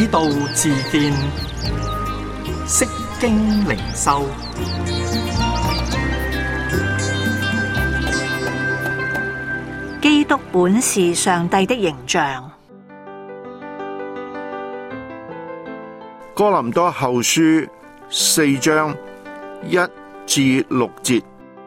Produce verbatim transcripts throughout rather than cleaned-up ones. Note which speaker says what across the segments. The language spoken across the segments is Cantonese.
Speaker 1: 道自見，釋經靈修。
Speaker 2: 基督本是上帝的形象。
Speaker 3: 哥林多後書四章一至六節。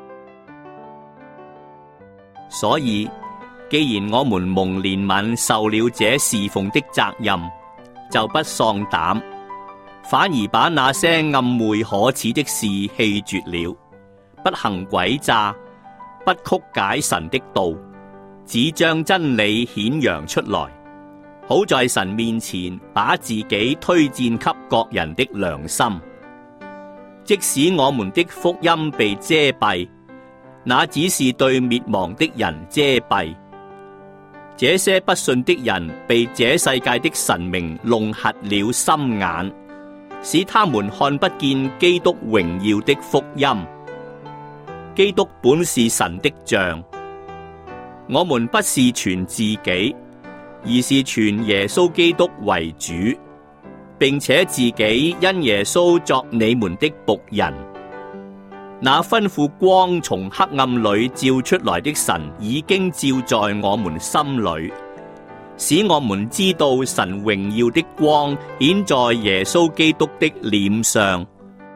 Speaker 4: 所以，既然我們蒙憐憫，受了這侍奉的責任，就不喪膽，反而把那些暗昧可恥的事棄絕了，不行詭詐，不曲解神的道，只將真理顯揚出來，好在神面前把自己推薦給各人的良心。即使我們的福音被遮蔽，那只是對滅亡的人遮蔽。這些不信的人被這世界的神明弄瞎了心眼，使他們看不見基督榮耀的福音。基督本是神的像，我們不是傳自己，而是傳耶穌基督為主，並且自己因耶穌作你們的僕人。那吩咐光從黑暗裏照出來的神，已經照在我們心裏，使我們知道神榮耀的光顯在耶穌基督的臉上。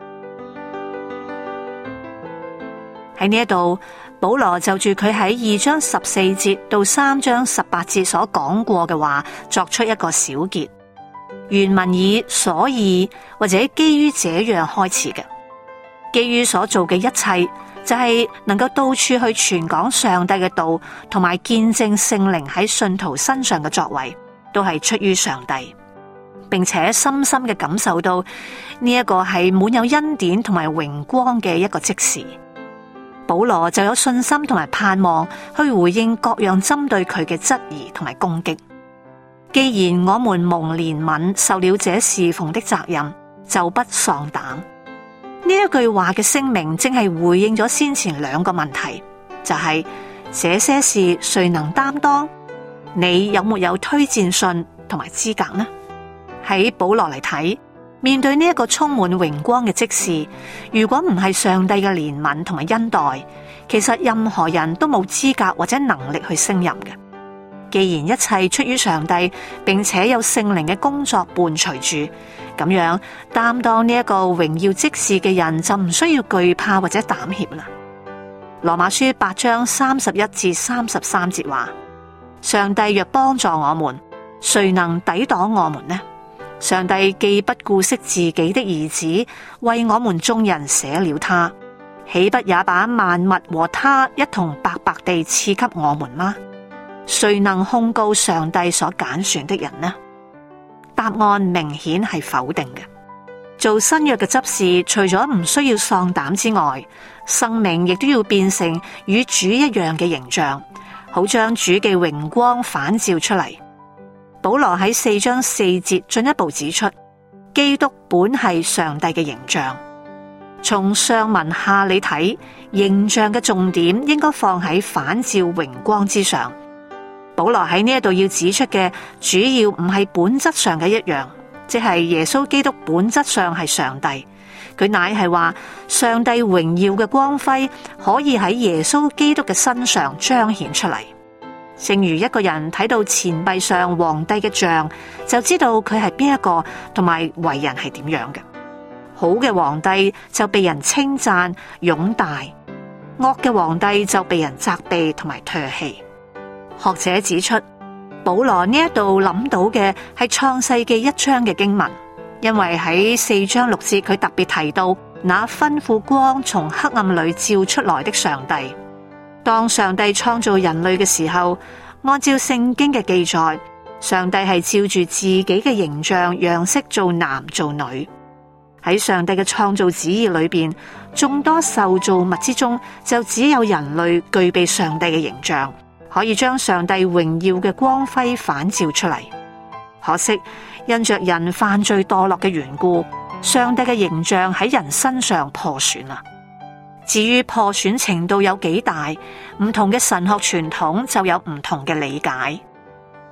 Speaker 2: 喺呢一度，保羅就住佢喺二章十四節到三章十八節所講過嘅話，作出一個小結。原文以所以或者基於這樣開始嘅。基於所做嘅一切，就係能夠到處去傳講上帝嘅道，同埋見證聖靈喺信徒身上嘅作為，都係出於上帝，並且深深嘅感受到呢一個係滿有恩典同埋榮光嘅一個職事。保羅就有信心同埋盼望去回應各樣針對佢嘅質疑同埋攻擊。既然我們蒙憐憫，受了這侍奉的責任，就不喪膽。呢一句話嘅聲明，正係回應咗先前兩個問題，就係、是、這些事誰能擔當？你有沒有推薦信同埋資格呢？喺保羅嚟睇，面對呢一個充滿榮光嘅職事，如果唔係上帝嘅憐憫同埋恩待，其實任何人都冇資格或者能力去勝任嘅。既然一切出於上帝，並且有聖靈嘅工作伴隨住，咁樣擔當呢一個榮耀職事嘅人就唔需要懼怕或者膽怯啦。羅馬書八章三十一至三十三節話：上帝若幫助我們，誰能抵擋我們呢？上帝既不顧惜自己的兒子，為我們眾人捨了他，豈不也把萬物和他一同白白地賜給我們嗎？誰能控告上帝所揀選的人呢？答案明顯係否定嘅。做新約嘅執事，除咗唔需要喪膽之外，生命亦都要變成與主一樣嘅形象，好將主嘅榮光反照出嚟。保羅喺四章四節進一步指出，基督本係上帝嘅形象。從上文下你睇，形象嘅重點應該放喺反照榮光之上。保羅喺呢一度要指出嘅，主要唔係本質上嘅一樣，即係耶穌基督本質上係上帝，佢乃係話上帝榮耀嘅光輝可以喺耶穌基督嘅身上彰顯出嚟。正如一個人睇到錢幣上皇帝嘅像，就知道佢係邊一個，同埋為人係點樣嘅。好嘅皇帝就被人稱讚擁戴，惡嘅皇帝就被人責備同埋唾棄。學者指出，保羅呢一度諗到嘅係創世記一章嘅經文，因為喺四章六節佢特別提到那吩咐光從黑暗裏照出來的上帝。當上帝創造人類嘅時候，按照聖經嘅記載，上帝係照住自己嘅形象樣式做男做女。喺上帝嘅創造旨意裏邊，眾多受造物之中，就只有人類具備上帝嘅形象，可以將上帝榮耀嘅光輝反照出嚟。可惜因着人犯罪墮落嘅緣故，上帝嘅形象喺人身上破損啦。至於破損程度有幾大，唔同嘅神學傳統就有唔同嘅理解。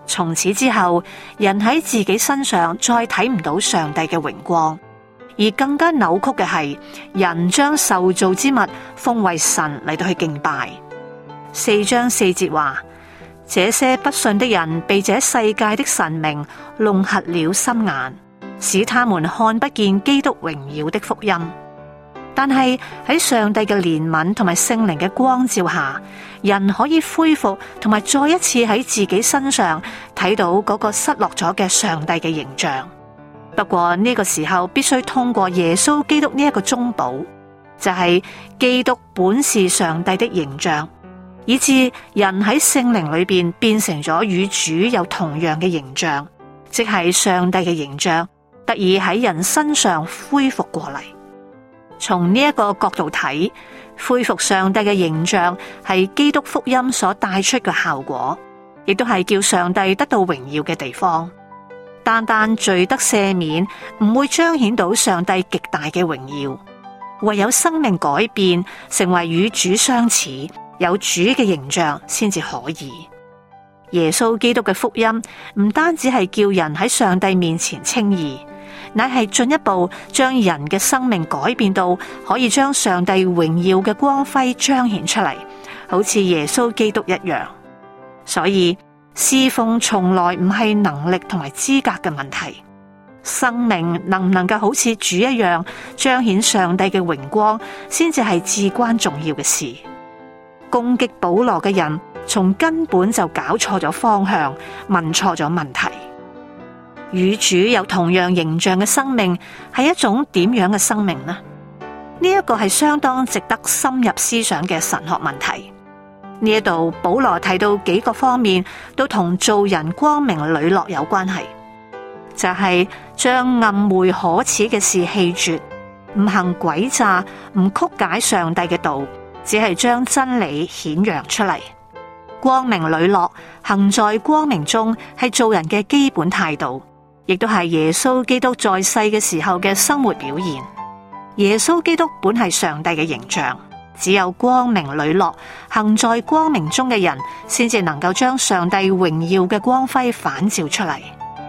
Speaker 2: 從此之後，人喺自己身上再睇唔到上帝嘅榮光，而更加扭曲嘅係，人將受造之物奉為神嚟到去敬拜。四章四節話：這些不信的人被這世界的神明弄瞎了心眼，使他們看不見基督榮耀的福音。但係喺上帝嘅憐憫同埋聖靈嘅光照下，人可以恢復同埋再一次喺自己身上睇到嗰個失落咗嘅上帝嘅形象。不過呢個時候必須通過耶穌基督呢一個中保，就係基督本是上帝的形象，以致人喺聖靈裏邊變成咗與主有同樣嘅形象，即係上帝嘅形象，得以喺人身上恢復過嚟。從呢一個角度睇，恢復上帝嘅形象係基督福音所帶出嘅效果，亦都係叫上帝得到榮耀嘅地方。單單罪得赦免唔會彰顯到上帝極大嘅榮耀，唯有生命改變，成為與主相似，有主嘅形象先至可以。耶穌基督嘅福音唔單止係叫人喺上帝面前稱義，乃係進一步將人嘅生命改變到可以將上帝榮耀嘅光輝彰顯出嚟，好似耶穌基督一樣。所以侍奉從來唔係能力同埋資格嘅問題，生命能唔能夠好似主一樣彰顯上帝嘅榮光，先至係至關重要嘅事。攻擊保羅嘅人從根本就搞錯咗方向，問錯咗問題。與主有同樣形象嘅生命係一種點樣嘅生命呢？呢一個係相當值得深入思想嘅神學問題。呢一度保羅提到幾個方面都同做人光明磊落有關係，就係將暗昧可恥嘅事棄絕，唔行詭詐，唔曲解上帝嘅道，只係將真理顯揚出嚟。光明磊落，行在光明中，係做人嘅基本態度，亦都係耶穌基督在世嘅時候嘅生活表現。耶穌基督本係上帝嘅形象，只有光明磊落，行在光明中嘅人，先至能夠將上帝榮耀嘅光輝反照出嚟。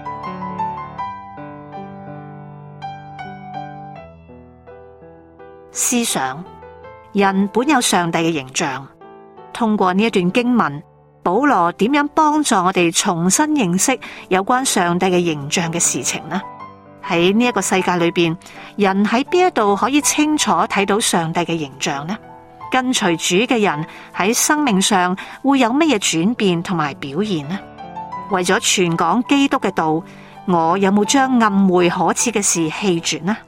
Speaker 2: 思想，人本有上帝嘅形象。通過呢一段經文，保羅點樣幫助我哋重新認識有關上帝嘅形象嘅事情呢？喺呢一個世界裏邊，人喺邊一度可以清楚睇到上帝嘅形象呢？跟隨主嘅人喺生命上會有乜嘢轉變同埋表現呢？為咗傳講基督嘅道，我有冇將暗昧可恥嘅事棄絕呢？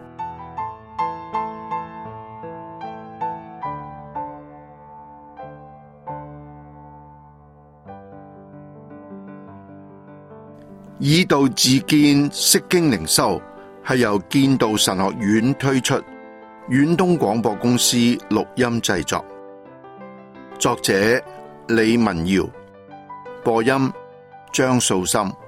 Speaker 3: 以道自見，釋經靈修係由建道神學院推出，遠東廣播公司錄音製作，作者李文堯，播音張素心。